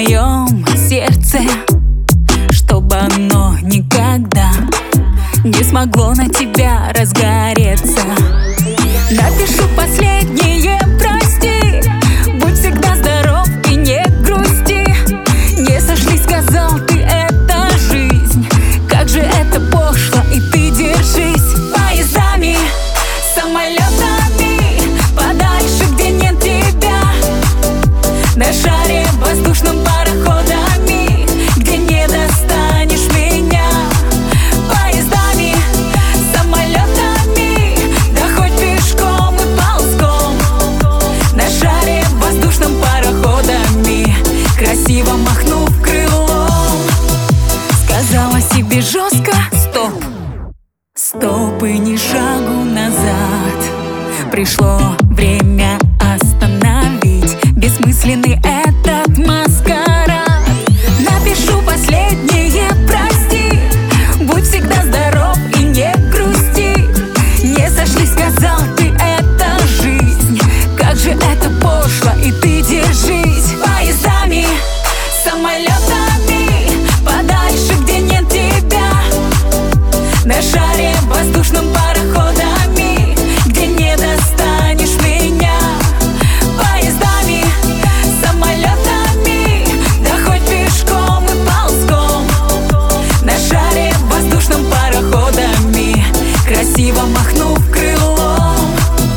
моем сердце, чтобы оно никогда не смогло на тебя разгореться. Напишу последнее прости, будь всегда здоров и не грусти. Не сошлись, сказал ты, это жизнь, как же это пошло, и ты держись. Поездами, самолетами, подальше, где нет тебя, на шаре воздушном пароходами, где не достанешь меня. Поездами, самолетами, да хоть пешком и ползком, на шаре воздушном пароходами, красиво махнув крылом. Сказала себе жестко: стоп, стоп и ни шагу назад. Пришло время остановить бессмысленный этот маскарад. Напишу последнее прости, будь всегда здоров и не грусти. Не сошлись, сказал ты, это жизнь, как же это пошло, и ты держись. Поездами, самолетами, подальше, где нет тебя, на шаре воздушном пароходами, где не достанешь меня. Поездами, самолетами, да хоть пешком и ползком, на шаре воздушном пароходами, красиво махнув крылом.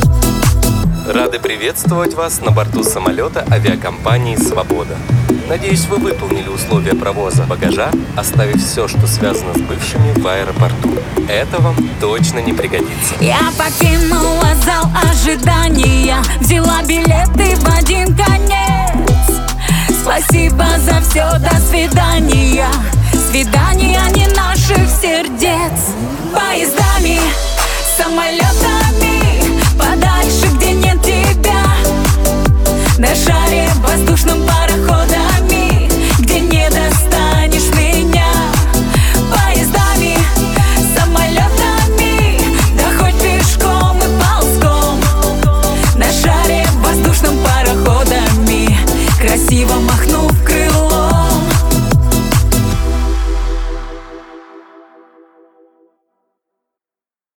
Рады приветствовать вас на борту самолета авиакомпании «Свобода». Надеюсь, вы выполнили условия провоза багажа, оставив все, что связано с бывшими, в аэропорту. Это вам точно не пригодится. Я покинула зал ожидания, взяла билеты в один конец. Спасибо за все, до свидания. Свидания не наших сердец. Поездами, самолетами,